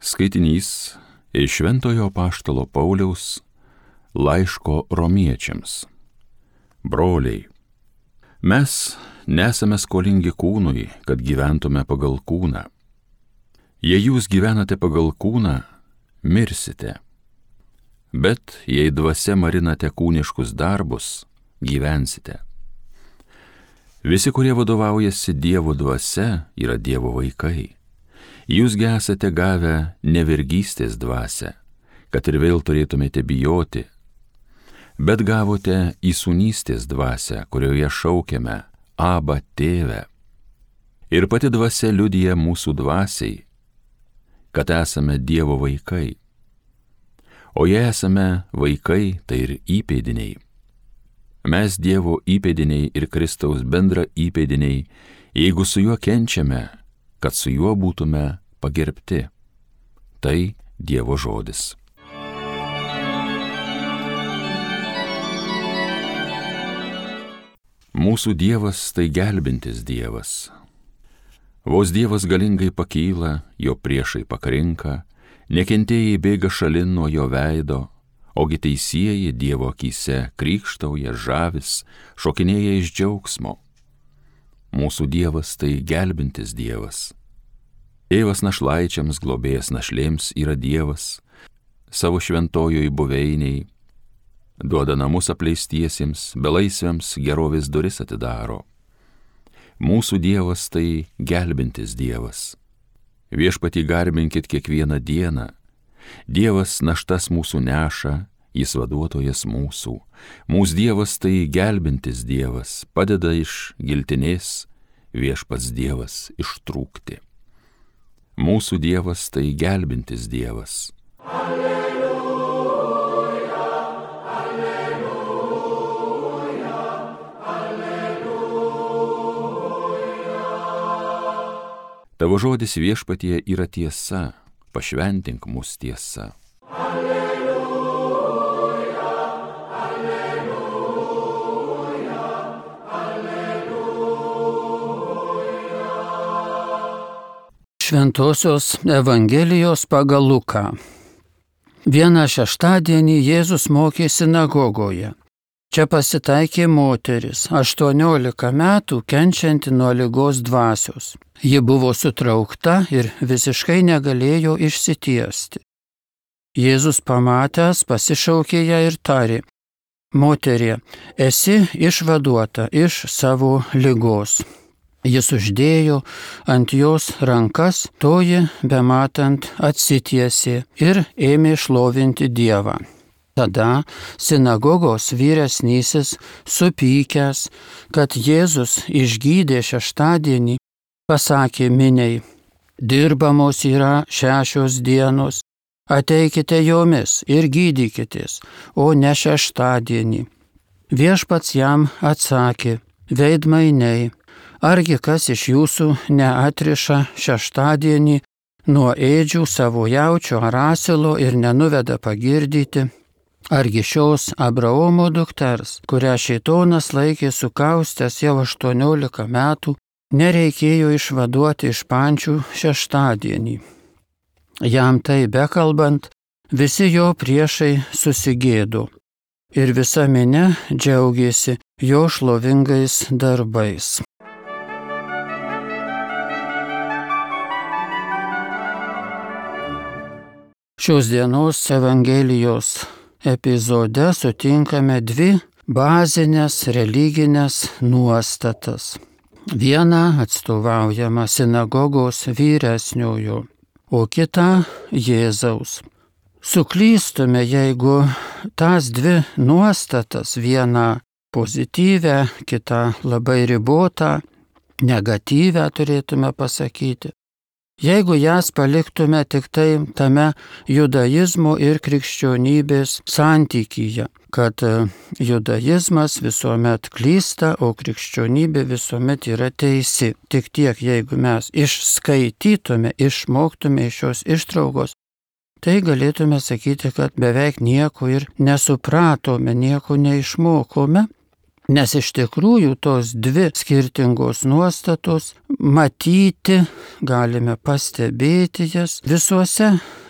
Skaitinys iš Šventojo apaštalo Pauliaus laiško romiečiams. Broliai, mes nesame skolingi kūnui, kad gyventume pagal kūną. Jei jūs gyvenate pagal kūną, mirsite. Bet jei dvasia marinate kūniškus darbus, gyvensite. Visi, kurie vadovaujasi Dievo dvasia, yra Dievo vaikai. Jūsgi esate gavę ne vergystės dvasią, kad ir vėl turėtumėte bijoti, bet gavote įsūnystės dvasią, kurioje šaukiame Abba tėve. Ir pati dvasia liudija mūsų dvasiai, kad esame Dievo vaikai. O jei esame vaikai, tai ir įpėdiniai. Mes Dievo įpėdiniai ir Kristaus bendra įpėdiniai, jeigu su juo kenčiame, kad su juo būtume pagerbti. Tai Dievo žodis. Mūsų Dievas tai gelbintis Dievas. Vos Dievas galingai pakyla, jo priešai pakrinka, nekentėjai bėga šalin nuo jo veido, ogi teisieji Dievo akyse krykštauja, žavis, šokinėja iš džiaugsmo. Mūsų Dievas tai gelbintis Dievas. Tėvas našlaičiams, globėjas našlėms yra Dievas, savo šventojoj buveiniai, duoda namus apleistiesiems, belaisviams gerovės duris atidaro. Mūsų Dievas tai gelbintis Dievas. Viešpatį garbinkit kiekvieną dieną. Dievas naštas mūsų neša, jis vaduotojas mūsų. Mūsų Dievas tai gelbintis Dievas, padeda iš giltinės viešpats Dievas ištrūkti. Mūsų Dievas tai gelbintis Dievas. Alleluja, alleluja, alleluja. Tavo žodis viešpatie yra tiesa, pašventink mus tiesa. Šventosios Evangelijos pagal Luką. Vieną šeštadienį Jėzus mokė sinagogoje. Čia pasitaikė moteris, 18 metų, kenčianti nuo ligos dvasios. Ji buvo sutraukta ir visiškai negalėjo išsitiesti. Jėzus pamatęs pasišaukė ją ir tarė: Moterie, esi išvaduota iš savo ligos. Jis uždėjo ant jos rankas, toji bematant atsitiesė ir ėmė šlovinti Dievą. Tada sinagogos vyresnysis, supykęs, kad Jėzus išgydė šeštadienį, pasakė miniai: dirbamos yra 6 dienos, ateikite jomis ir gydykitės, o ne šeštadienį. Viešpats jam atsakė: veidmainiai, argi kas iš jūsų neatriša šeštadienį nuo ėdžių savo jaučio ar asilo ir nenuveda pagirdyti? Argi šios Abraomo dukters, kurią šėtonas laikė sukaustęs jau 18 metų, nereikėjo išvaduoti iš pančių šeštadienį? Jam tai bekalbant, visi jo priešai susigėdo ir visa minia džiaugėsi jo šlovingais darbais. Šios dienos Evangelijos epizode sutinkame 2 bazinės religinės nuostatas. Viena atstovaujama sinagogos vyresniojo, o kita Jėzaus. Suklystume, jeigu tas 2 nuostatas, vieną pozityvę, kitą labai ribotą, negatyvę turėtume pasakyti. Jeigu jas paliktume tik tai tame judaizmo ir krikščionybės santykyje, kad judaizmas visuomet klysta, o krikščionybė visuomet yra teisi. Tik tiek, jeigu mes išskaitytume, išmoktume iš šios ištraukos, tai galėtume sakyti, kad beveik nieko ir nesupratome, nieko neišmokome. Nes iš tikrųjų tos 2 skirtingos nuostatos matyti, galime pastebėti jas visuose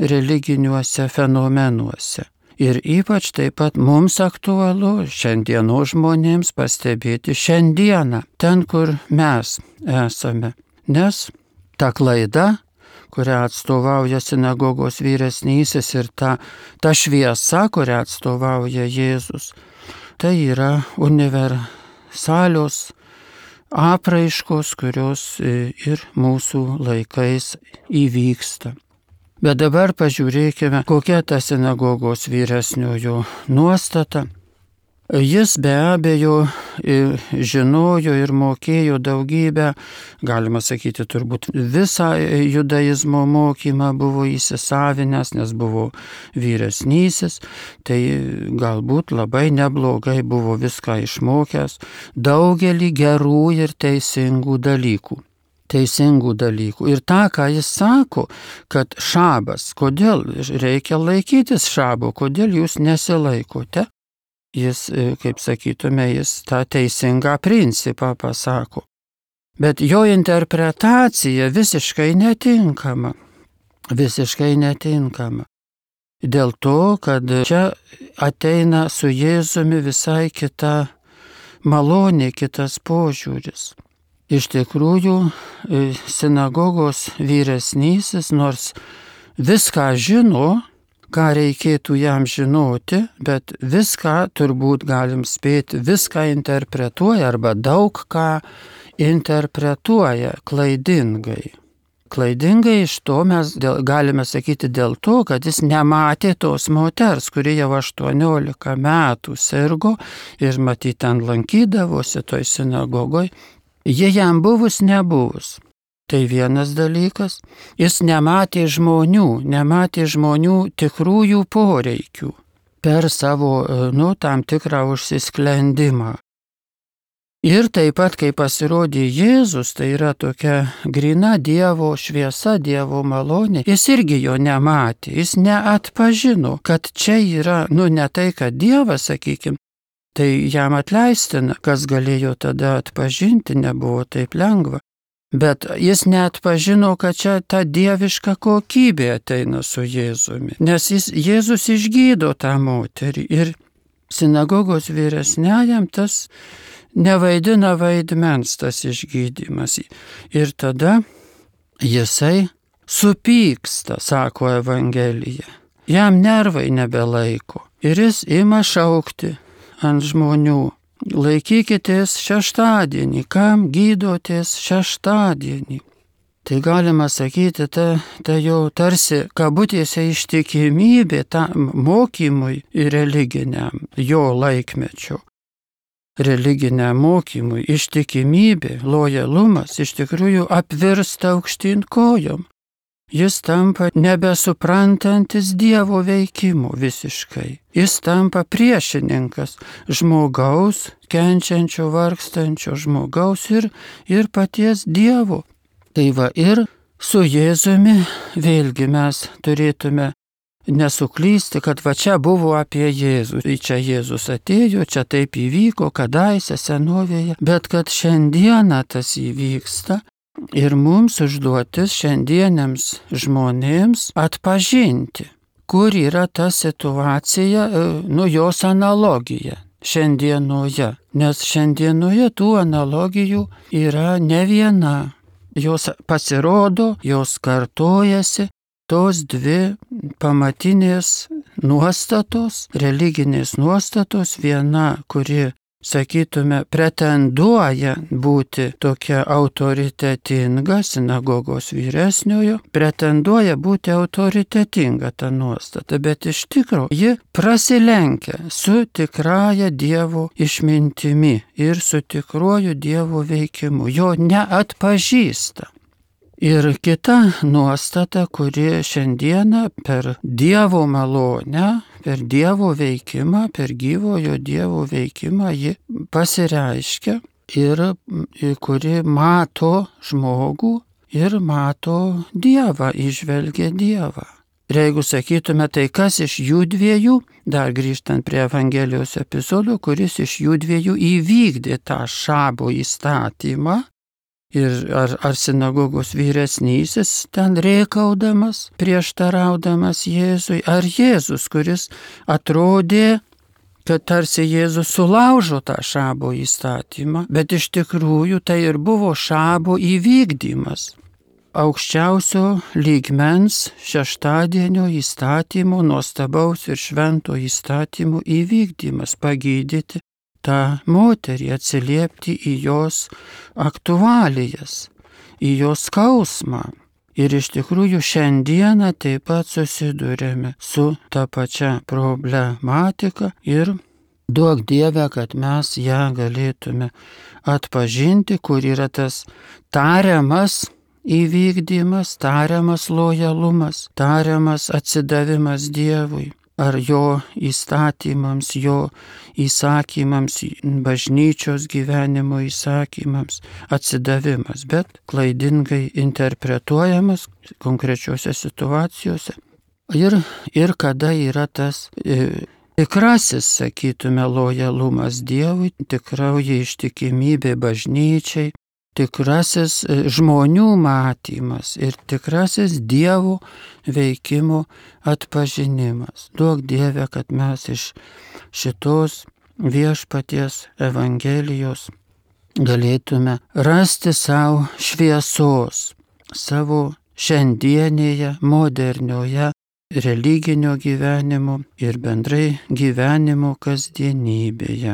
religiniuose fenomenuose. Ir ypač taip pat mums aktualu šiandienos žmonėms pastebėti šiandieną, ten, kur mes esame. Nes ta klaida, kurią atstovauja sinagogos vyresnysis ir ta šviesa, kurią atstovauja Jėzus, tai yra universalios apraiškos, kurios ir mūsų laikais įvyksta. Bet dabar pažiūrėkime, kokia ta sinagogos vyresniojo nuostata. Jis be abejo žinojo ir mokėjo daugybę, galima sakyti, turbūt visą judaizmo mokymą buvo įsisavinęs, nes buvo vyresnysis, tai galbūt labai neblogai buvo viską išmokęs, daugelį gerų ir teisingų dalykų. Ir tą, ką jis sako, kad šabas, kodėl reikia laikytis šabo, kodėl jūs nesilaikote, jis, kaip sakytume, jis tą teisingą principą pasako. Bet jo interpretacija visiškai netinkama. Dėl to, kad čia ateina su Jėzumi visai kita malonė, kitas požiūris. Iš tikrųjų, sinagogos vyresnysis, nors viską žino, ką reikėtų jam žinoti, bet viską turbūt galim spėti, viską interpretuoja arba daug ką interpretuoja klaidingai. Klaidingai iš to mes galime sakyti dėl to, kad jis nematė tos moters, kuri jau 18 metų sirgo ir matyt ten lankydavosi toj sinagogoj. Jie jam buvus nebuvus. Tai vienas dalykas. Jis nematė žmonių tikrųjų poreikių per savo, tam tikrą užsisklendimą. Ir taip pat, kai pasirodė Jėzus, tai yra tokia gryna Dievo šviesa, Dievo malonė, jis irgi jo nematė, jis neatpažino, kad čia yra, ne tai, kad Dievas, sakykim, tai jam atleistina, kas galėjo tada atpažinti, nebuvo taip lengva. Bet jis neatpažino, kad čia ta dieviška kokybė ateina su Jėzumi. Nes Jėzus išgydo tą moterį ir sinagogos vyresniajam tas nevaidina vaidmens tas išgydymas. Ir tada jisai supyksta, sako Evangelija. Jam nervai nebelaiko. Ir jis ima šaukti ant žmonių. Laikykitės šeštadienį, kam gydotės šeštadienį. Tai galima sakyti, ta jau tarsi kabutėse ištikimybė mokymui religiniam, jo laikmečio. Religiniam mokymui ištikimybė, lojalumas iš tikrųjų apvirsta aukštyn kojom. Jis tampa nebesuprantantis Dievo veikimo visiškai. Jis tampa priešininkas žmogaus, kenčiančio, vargstančio žmogaus ir paties Dievo. Tai va ir su Jėzumi vėlgi mes turėtume nesuklysti, kad va čia buvo apie Jėzų. Čia Jėzus atėjo, čia taip įvyko, kadaise senovėje, bet kad šiandieną tas įvyksta. Ir mums užduotis šiandieniams žmonėms atpažinti, kur yra ta situacija, jos analogija šiandienoje. Nes šiandienoje tų analogijų yra ne viena. Jos pasirodo, jos kartojasi, tos dvi pamatinės nuostatos, religinės nuostatos, viena, kuri sakytume, pretenduoja būti tokia autoritetinga, sinagogos vyresniojo, pretenduoja būti autoritetinga ta nuostata, bet iš tikro ji prasilenkia su tikrąja Dievo išmintimi ir su tikruoju Dievo veikimu, jo neatpažįsta. Ir kita nuostata, kuri šiandieną per Dievo malonę, per Dievo veikimą, per gyvojo Dievo veikimą, ji pasireiškia ir kuri mato žmogų ir mato Dievą, įžvelgia Dievą. Ir jeigu sakytume, tai kas iš jų dviejų, dar grįžtant prie Evangelijos epizodo, kuris iš jų dviejų įvykdė tą šabo įstatymą, Ir ar sinagogos vyresnysis ten rėkaudamas, prieštaraudamas Jėzui, ar Jėzus, kuris atrodė, kad tarsi Jėzus sulaužo tą šabo įstatymą, bet iš tikrųjų tai ir buvo šabo įvykdymas. Aukščiausio lygmens šeštadienio įstatymo, nuostabaus ir švento įstatymo įvykdymas, pagydyti tą moterį, atsiliepti į jos aktualijas, į jos skausmą. Ir iš tikrųjų šiandieną taip pat susidurėme su ta pačia problematika ir duok Dieve, kad mes ją galėtume atpažinti, kur yra tas tariamas įvykdymas, tariamas lojalumas, tariamas atsidavimas Dievui. Ar jo įstatymams, jo įsakymams, bažnyčios gyvenimo įsakymams atsidavimas, bet klaidingai interpretuojamas konkrečiose situacijose. Ir kada yra tas tikrasis, sakytume, lojalumas Dievui, tikroji ištikimybė bažnyčiai, tikrasis žmonių matymas ir tikrasis Dievo veikimo atpažinimas. Duok Dieve, kad mes iš šitos viešpaties Evangelijos galėtume rasti savo šviesos, savo šiandienėje, modernioje religinio gyvenimo ir bendrai gyvenimo kasdienybėje.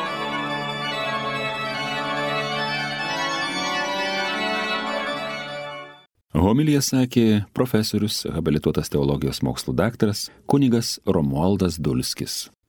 Homiliją sakė profesorius, habilituotas teologijos mokslų daktaras kunigas Romualdas Dulskis.